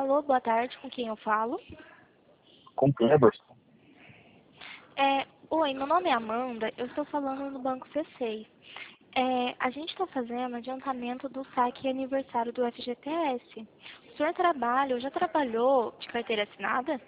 Alô, boa tarde, com quem eu falo? Com Cleberson. Oi, meu nome é Amanda, eu estou falando do Banco C6. A gente está fazendo adiantamento do saque aniversário do FGTS. O senhor trabalha ou já trabalhou de carteira assinada?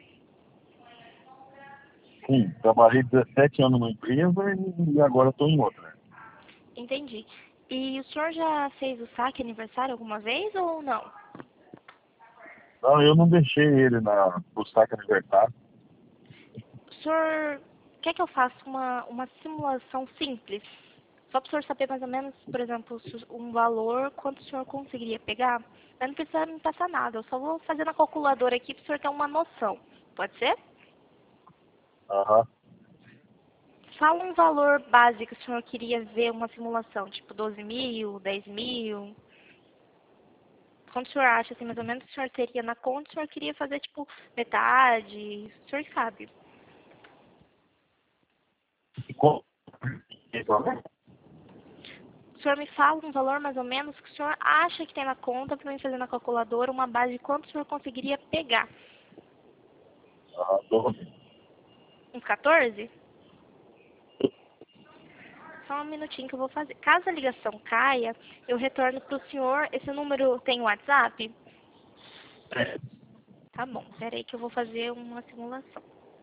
Sim, trabalhei 17 anos numa empresa e agora estou em outra. Entendi. E o senhor já fez o saque aniversário alguma vez ou não? Não, eu não deixei ele no saque aniversário. O senhor quer que eu faça uma simulação simples? Só para o senhor saber mais ou menos, por exemplo, um valor, quanto o senhor conseguiria pegar? Mas não precisa me passar nada, eu só vou fazer na calculadora aqui para o senhor ter uma noção. Pode ser? Aham. Fala um valor básico que o senhor queria ver uma simulação, tipo 12 mil, 10 mil. Quanto o senhor acha, assim, mais ou menos, que o senhor teria na conta, o senhor queria fazer, tipo, metade? O senhor sabe. E qual- O senhor me fala um valor mais ou menos que o senhor acha que tem na conta para mim fazer na calculadora uma base de quanto o senhor conseguiria pegar. Ah, 12. Uns 14? Só um minutinho que eu vou fazer. Caso a ligação caia, eu retorno para o senhor. Esse número tem WhatsApp? Tá bom, peraí que eu vou fazer uma simulação.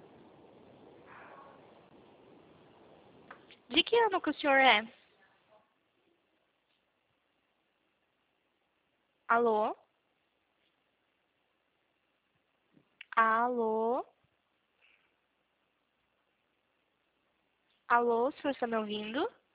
De que ano que o senhor é? Alô? Alô? Alô, o senhor está me ouvindo?